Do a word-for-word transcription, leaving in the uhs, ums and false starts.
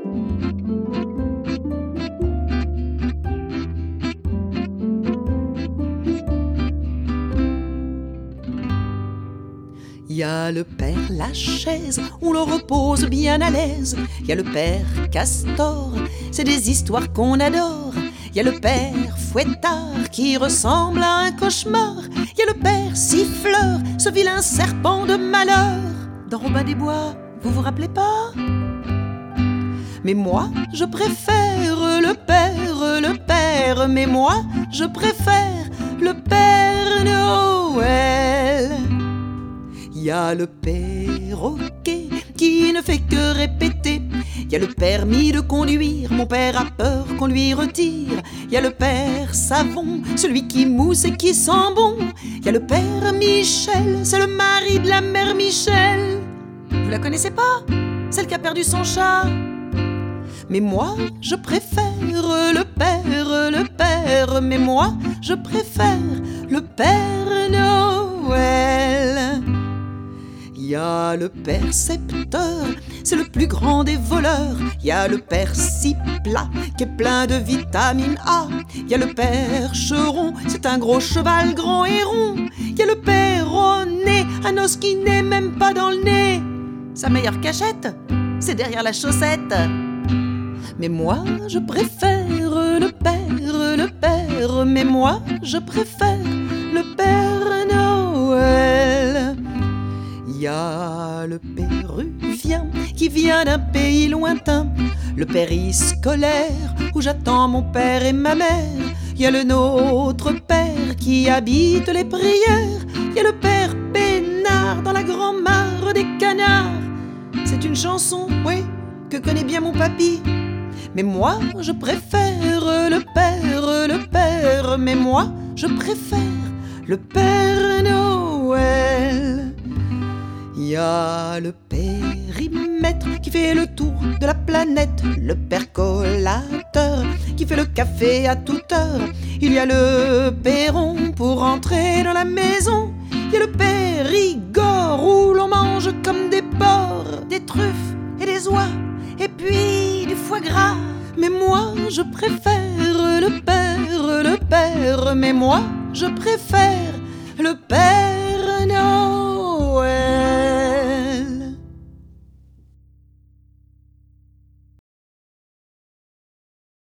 Il y a le père Lachaise, on le repose bien à l'aise. Il y a le père Castor, c'est des histoires qu'on adore. Il y a le père Fouettard qui ressemble à un cauchemar. Il y a le père Siffleur, ce vilain serpent de malheur. Dans Robin des Bois, vous vous rappelez pas? Mais moi, je préfère le père, le père. Mais moi, je préfère le père Noël. Il y a le perroquet qui ne fait que répéter. Il y a le permis de conduire, mon père a peur qu'on lui retire. Il y a le père Savon, celui qui mousse et qui sent bon. Il y a le père Michel, c'est le mari de la mère Michel. Vous la connaissez pas? Celle qui a perdu son chat? Mais moi, je préfère le père, le père. Mais moi, je préfère le père Noël. Il y a le père Septeur, c'est le plus grand des voleurs. Il y a le père Cipla, qui est plein de vitamine A. Il y a le père Cheron, c'est un gros cheval grand et rond. Il y a le père René, un os qui n'est même pas dans le nez. Sa meilleure cachette, c'est derrière la chaussette. Mais moi, je préfère le père, le père. Mais moi, je préfère le père Noël. Il y a le péruvien qui vient d'un pays lointain, le périscolaire où j'attends mon père et ma mère. Il y a le nôtre père qui habite les prières. Il y a le père Pénard dans la grand-mare des canards. C'est une chanson, oui, que connaît bien mon papy. Mais moi, je préfère le père, le père. Mais moi, je préfère le père Noël. Il y a le périmètre qui fait le tour de la planète, le percolateur qui fait le café à toute heure. Il y a le perron pour entrer dans la maison. Il y a le Périgord où l'on mange comme des porcs, des truffes et des oies, et puis du foie gras. Mais moi, je préfère le père, le père. Mais moi, je préfère le père